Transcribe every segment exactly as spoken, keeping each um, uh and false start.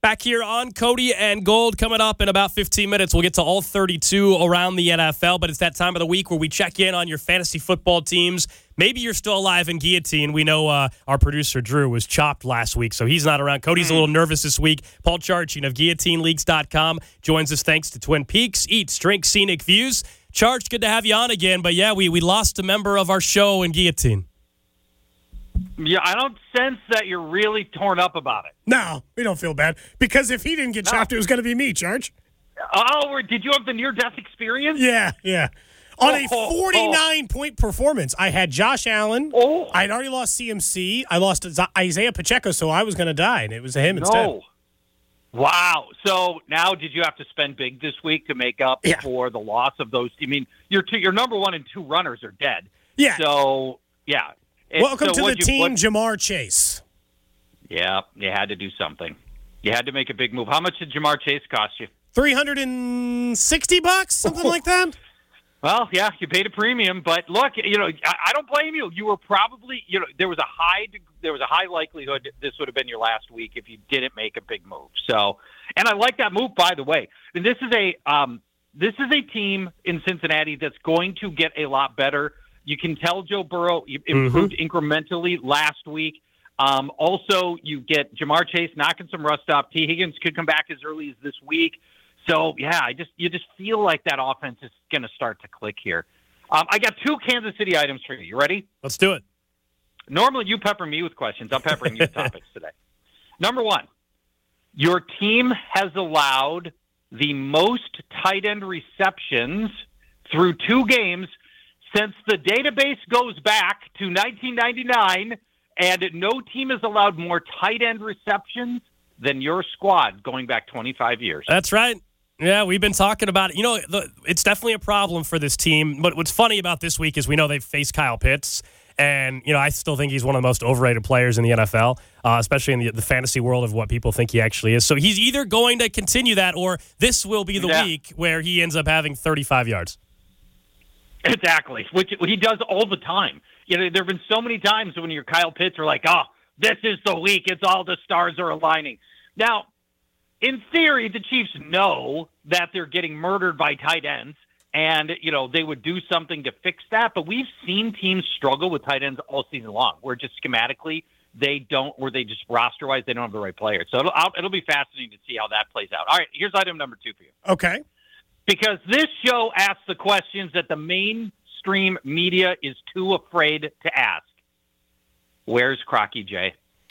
Back here on Cody and Gold coming up in about fifteen minutes. We'll get to all thirty-two around the N F L, but it's that time of the week where we check in on your fantasy football teams. Maybe you're still alive in Guillotine. We know uh, our producer, Drew, was chopped last week, so he's not around. Cody's a little nervous this week. Paul Charchian of Guillotine Leagues dot com joins us thanks to Twin Peaks. Eats, drink, scenic views. Charge, good to have you on again. But, yeah, we, we lost a member of our show in Guillotine. Yeah, I don't sense that you're really torn up about it. No, we don't feel bad. Because if he didn't get No. chopped, it was going to be me, Charge. Oh, did you have the near-death experience? Yeah, yeah. On Oh, a oh, forty-nine-point performance, I had Josh Allen. Oh. I had already lost C M C. I lost Isaiah Pacheco, so I was going to die, and it was him instead. No. Wow. So now did you have to spend big this week to make up Yeah. for the loss of those? I mean, your two, your number one and two runners are dead. Yeah. So, yeah. It- Welcome so to the what'd you- team, what- Jamar Chase. Yeah, you had to do something. You had to make a big move. How much did Jamar Chase cost you? three hundred sixty bucks, something like that. Well, yeah, you paid a premium, but look, you know, I, I don't blame you. You were probably, you know, there was a high, there was a high likelihood this would have been your last week if you didn't make a big move. So, and I like that move, by the way. And this is a, um, this is a team in Cincinnati that's going to get a lot better. You can tell Joe Burrow improved mm-hmm. incrementally last week. Um, also, you get Jamar Chase knocking some rust off. T. Higgins could come back as early as this week. So, yeah, I just you just feel like that offense is going to start to click here. Um, I got two Kansas City items for you. You ready? Let's do it. Normally, you pepper me with questions. I'm peppering you with topics today. Number one, your team has allowed the most tight end receptions through two games since the database goes back to nineteen ninety-nine, and no team has allowed more tight end receptions than your squad going back twenty-five years. That's right. Yeah, we've been talking about it. You know, the, it's definitely a problem for this team. But what's funny about this week is we know they've faced Kyle Pitts. And, you know, I still think he's one of the most overrated players in the N F L, uh, especially in the, the fantasy world of what people think he actually is. So he's either going to continue that or this will be the yeah. week where he ends up having thirty-five yards. Exactly, which he does all the time. You know, there have been so many times when you're Kyle Pitts are like, oh, this is the week. It's all the stars are aligning. Now, in theory, the Chiefs know that they're getting murdered by tight ends, and, you know, they would do something to fix that. But we've seen teams struggle with tight ends all season long, where just schematically they don't, or they just roster-wise, they don't have the right players. So it'll, it'll be fascinating to see how that plays out. All right, here's item number two for you. Okay. Because this show asks the questions that the mainstream media is too afraid to ask. Where's Crocky J?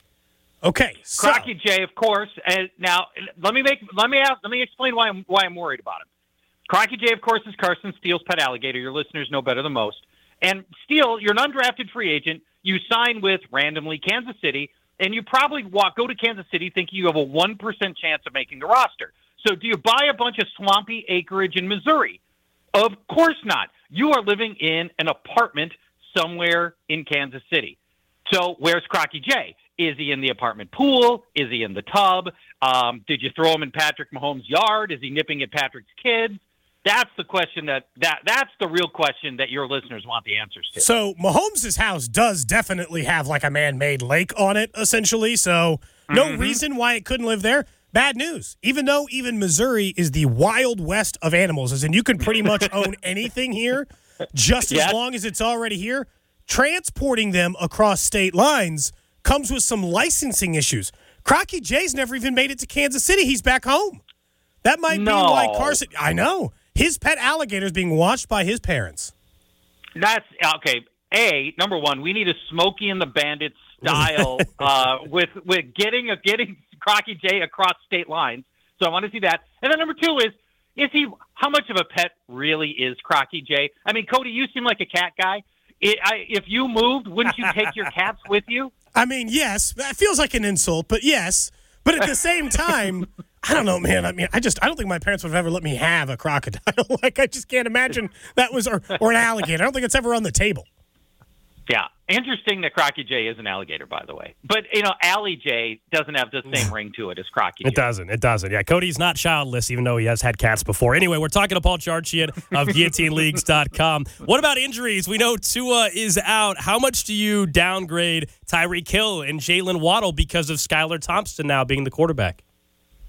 Okay, so. Crocky J, of course. And now, let me make let me ask, let me explain why I'm why I'm worried about him. Crocky J, of course, is Carson Steele's pet alligator. Your listeners know better than most. And Steele, you're an undrafted free agent. You sign with randomly Kansas City, and you probably walk go to Kansas City thinking you have a one percent chance of making the roster. So do you buy a bunch of swampy acreage in Missouri? Of course not. You are living in an apartment somewhere in Kansas City. So where's Crocky J? Is he in the apartment pool? Is he in the tub? Um, did you throw him in Patrick Mahomes' yard? Is he nipping at Patrick's kids? That's the question that, that that's the real question that your listeners want the answers to. So Mahomes' house does definitely have like a man-made lake on it, essentially. So no Mm-hmm. reason why it couldn't live there. Bad news. Even though even Missouri is the wild west of animals, as in you can pretty much own anything here, just as Yes. long as it's already here, transporting them across state lines comes with some licensing issues. Crocky J's never even made it to Kansas City. He's back home. That might No. be why Carson – I know. His pet alligator is being watched by his parents. That's okay. A, number one, we need a Smokey and the Bandit style uh, with with getting a getting Crocky J across state lines. So I want to see that. And then number two is is he how much of a pet really is Crocky J? I mean, Cody, you seem like a cat guy. It, I, if you moved, wouldn't you take your cats with you? I mean, yes. That feels like an insult, but yes. But at the same time, I don't know, man. I mean, I just I don't think my parents would have ever let me have a crocodile. Like, I just can't imagine that was or or an alligator. I don't think it's ever on the table. Yeah. Interesting that Crocky J is an alligator, by the way. But, you know, Allie J doesn't have the same ring to it as Crocky J. It doesn't. It doesn't. Yeah, Cody's not childless, even though he has had cats before. Anyway, we're talking to Paul Charchian of Guillotine Leagues dot com. What about injuries? We know Tua is out. How much do you downgrade Tyreek Hill and Jalen Waddle because of Skylar Thompson now being the quarterback?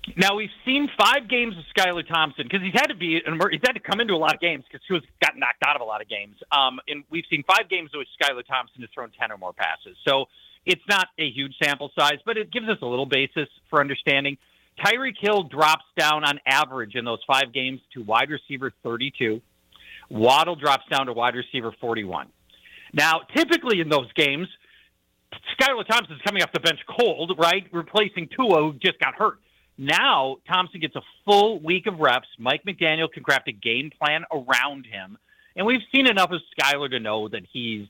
Now we've seen five games of Skylar Thompson because he's had to be an emer- he's had to come into a lot of games because he was got knocked out of a lot of games. Um, and we've seen five games in which Skylar Thompson has thrown ten or more passes. So it's not a huge sample size, but it gives us a little basis for understanding. Tyreek Hill drops down on average in those five games to wide receiver thirty-two. Waddle drops down to wide receiver forty-one. Now, typically in those games, Skylar Thompson's coming off the bench cold, right, replacing Tua, who just got hurt. Now, Thompson gets a full week of reps. Mike McDaniel can craft a game plan around him. And we've seen enough of Skylar to know that he's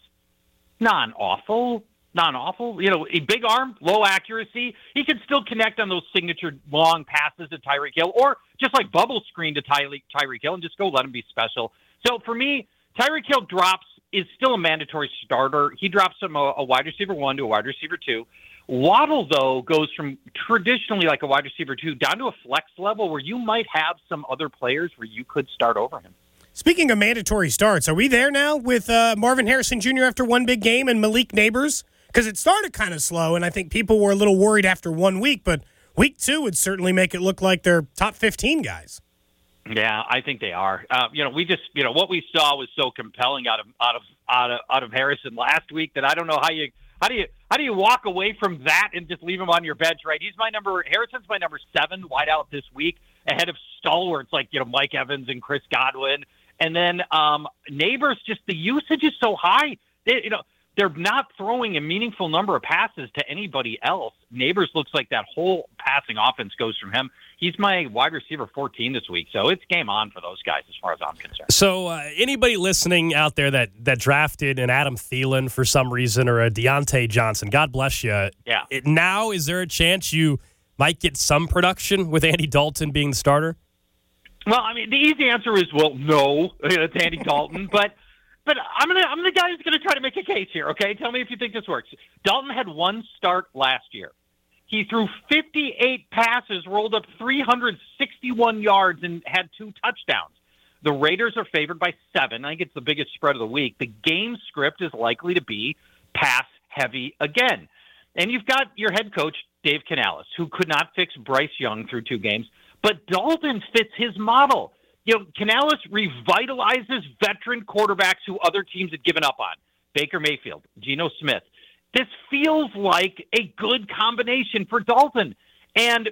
non-awful, non-awful. You know, a big arm, low accuracy. He can still connect on those signature long passes to Tyreek Hill, or just like bubble screen to Tyreek Tyreek Hill and just go let him be special. So for me, Tyreek Hill drops is still a mandatory starter. He drops from a, a wide receiver one to a wide receiver two. Waddle, though, goes from traditionally like a wide receiver two down to a flex level where you might have some other players where you could start over him. Speaking of mandatory starts, are we there now with uh, Marvin Harrison Junior after one big game and Malik Neighbors? Because it started kind of slow, and I think people were a little worried after one week, but week two would certainly make it look like they're top fifteen guys. Yeah, I think they are. Uh, you know, we just, you know, what we saw was so compelling out of out of out of out of Harrison last week that I don't know how you how do you how do you walk away from that and just leave him on your bench, right? He's my number. Harrison's my number seven wideout this week, ahead of stalwarts like you know Mike Evans and Chris Godwin, and then um, Neighbors. Just the usage is so high. They, you know, they're not throwing a meaningful number of passes to anybody else. Neighbors looks like that whole passing offense goes from him. He's my wide receiver fourteen this week, so it's game on for those guys as far as I'm concerned. So uh, anybody listening out there that that drafted an Adam Thielen for some reason or a Deontay Johnson, God bless you. Yeah. It, now, is there a chance you might get some production with Andy Dalton being the starter? Well, I mean, the easy answer is, well, no, it's Andy Dalton, but but I'm gonna I'm the guy who's gonna try to make a case here. Okay, tell me if you think this works. Dalton had one start last year. He threw fifty-eight passes, rolled up three hundred sixty-one yards, and had two touchdowns. The Raiders are favored by seven. I think it's the biggest spread of the week. The game script is likely to be pass-heavy again. And you've got your head coach, Dave Canales, who could not fix Bryce Young through two games, but Dalton fits his model. You know, Canales revitalizes veteran quarterbacks who other teams had given up on. Baker Mayfield, Geno Smith. This feels like a good combination for Dalton. And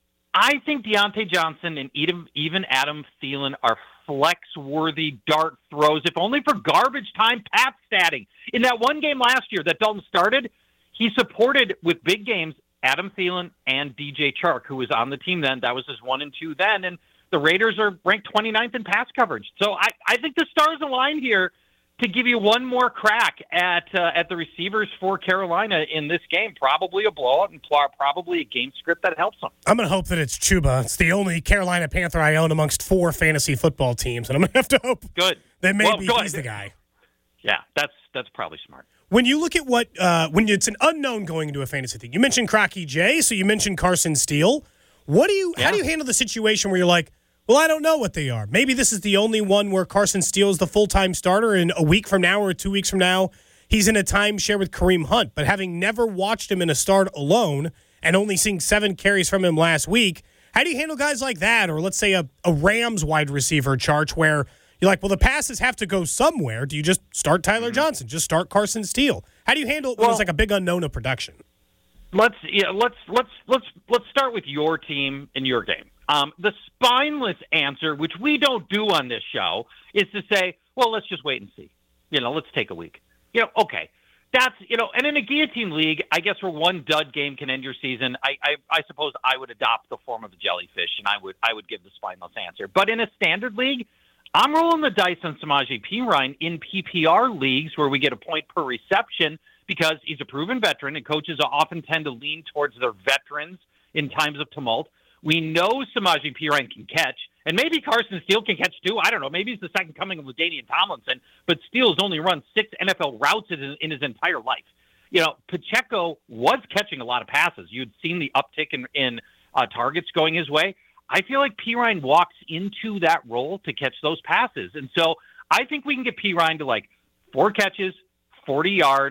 I think Deontay Johnson and even Adam Thielen are flex-worthy dart throws, if only for garbage time pass statting. In that one game last year that Dalton started, he supported with big games Adam Thielen and D J Chark, who was on the team then. That was his one and two then. And the Raiders are ranked twenty-ninth in pass coverage. So I, I think the stars align here to give you one more crack at uh, at the receivers for Carolina in this game. Probably a blowout and probably a game script that helps them. I'm going to hope that it's Chuba. It's the only Carolina Panther I own amongst four fantasy football teams, and I'm going to have to hope Good. that maybe well, he's the guy. Yeah, that's that's probably smart. When you look at what uh, when it's an unknown going into a fantasy thing, you mentioned Crocky J, so you mentioned Carson Steele. What do you? Yeah. How do you handle the situation where you're like, well, I don't know what they are. Maybe this is the only one where Carson Steele is the full-time starter, and a week from now or two weeks from now, he's in a timeshare with Kareem Hunt. But having never watched him in a start alone and only seeing seven carries from him last week, how do you handle guys like that? Or let's say a, a Rams wide receiver charge where you're like, well, the passes have to go somewhere. Do you just start Tyler mm-hmm. Johnson? Just start Carson Steele? How do you handle it when well, it's like a big unknown of production? Let's yeah, let's let's let's let's start with your team and your game. Um, the spineless answer, which we don't do on this show, is to say, well, let's just wait and see. You know, let's take a week. You know, okay. That's, you know, and in a guillotine league, I guess where one dud game can end your season, I, I, I suppose I would adopt the form of the jellyfish, and I would I would give the spineless answer. But in a standard league, I'm rolling the dice on Samaje Perine in P P R leagues where we get a point per reception because he's a proven veteran, and coaches often tend to lean towards their veterans in times of tumult. We know Samaje Perine can catch, and maybe Carson Steele can catch too. I don't know. Maybe he's the second coming of LaDainian Tomlinson, but Steele's only run six N F L routes in his, in his entire life. You know, Pacheco was catching a lot of passes. You'd seen the uptick in, in uh, targets going his way. I feel like Perine walks into that role to catch those passes. And so I think we can get Perine to like four catches, forty yards,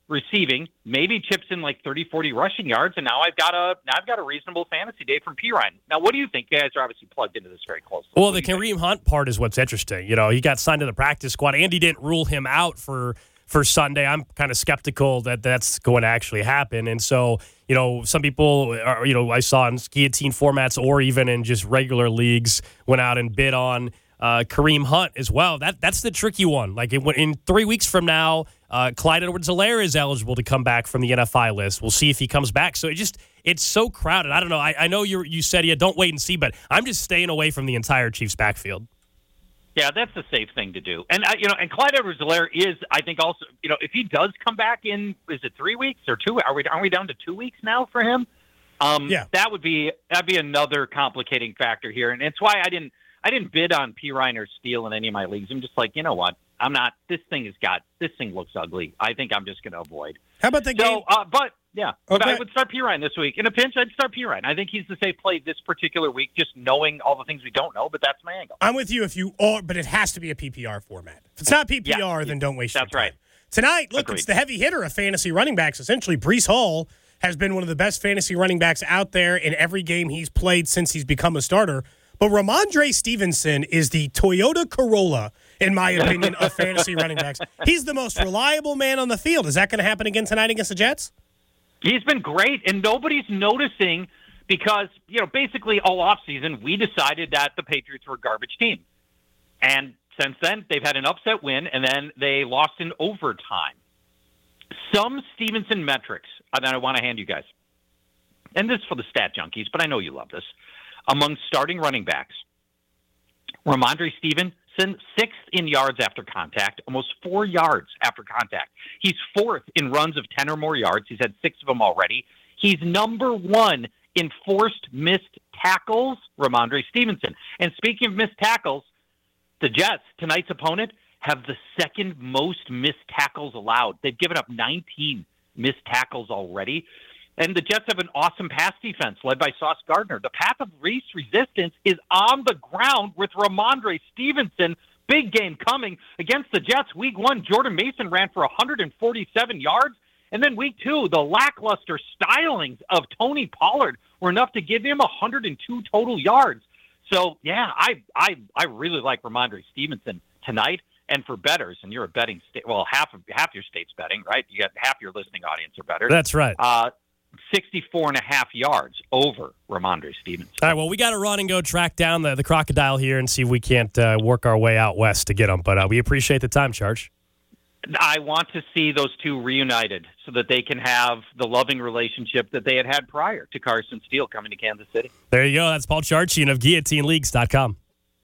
receiving, maybe chips in like thirty, forty rushing yards, and now I've got a now I've got a reasonable fantasy day from Pirine. Now, what do you think? You guys are obviously plugged into this very closely. Well, the Kareem Hunt part is what's interesting. You know, he got signed to the practice squad. Andy didn't rule him out for for Sunday. I'm kind of skeptical that that's going to actually happen. And so, you know, some people, are, you know, I saw in guillotine formats or even in just regular leagues went out and bid on Uh, Kareem Hunt as well. That That's the tricky one. Like in, in three weeks from now, uh, Clyde Edwards-Helaire is eligible to come back from the N F I list. We'll see if he comes back. So it just it's so crowded. I don't know. I, I know you you said, yeah, don't wait and see, but I'm just staying away from the entire Chiefs backfield. Yeah, that's the safe thing to do. And, uh, you know, and Clyde Edwards-Helaire is, I think also, you know, if he does come back in, is it three weeks or two? Are we, are we down to two weeks now for him? Um, yeah. That would be, that'd be another complicating factor here. And it's why I didn't, I didn't bid on Pirine or Steele in any of my leagues. I'm just like, you know what? I'm not. This thing has got. This thing looks ugly. I think I'm just going to avoid. How about the so, game? Uh, but yeah, but Okay. I would start Pirine this week. In a pinch, I'd start Pirine. I think he's the safe play this particular week, just knowing all the things we don't know. But that's my angle. I'm with you if you are, but it has to be a P P R format. If it's not P P R, Yeah, then don't waste that's your time. right. Tonight, look, Agreed. it's the heavy hitter of fantasy running backs. Essentially, Breece Hall has been one of the best fantasy running backs out there in every game he's played since he's become a starter. But Ramondre Stevenson is the Toyota Corolla, in my opinion, of fantasy running backs. He's the most reliable man on the field. Is that going to happen again tonight against the Jets? He's been great, and nobody's noticing because, you know, basically all offseason we decided that the Patriots were a garbage team. And since then, they've had an upset win, and then they lost in overtime. Some Stevenson metrics that I want to hand you guys, and this is for the stat junkies, but I know you love this. Among starting running backs, Ramondre Stevenson, sixth in yards after contact, almost four yards after contact. He's fourth in runs of ten or more yards. He's had six of them already. He's number one in forced missed tackles, Ramondre Stevenson. And speaking of missed tackles, the Jets, tonight's opponent, have the second most missed tackles allowed. They've given up nineteen missed tackles already. And the Jets have an awesome pass defense led by Sauce Gardner. The path of least resistance is on the ground with Ramondre Stevenson. Big game coming against the Jets. Week one, Jordan Mason ran for one hundred forty-seven yards. And then week two, the lackluster stylings of Tony Pollard were enough to give him one hundred two total yards. So, yeah, I I, I really like Ramondre Stevenson tonight. And for bettors, and you're a betting state, well, half of half your state's betting, right? You got half your listening audience are bettors. That's right. Uh, sixty-four and a half yards over Ramondre Stevenson. All right, well, we got to run and go track down the, the crocodile here and see if we can't uh, work our way out west to get him. But uh, we appreciate the time, Charge. I want to see those two reunited so that they can have the loving relationship that they had had prior to Carson Steele coming to Kansas City. There you go. That's Paul Charchian of guillotine leagues dot com.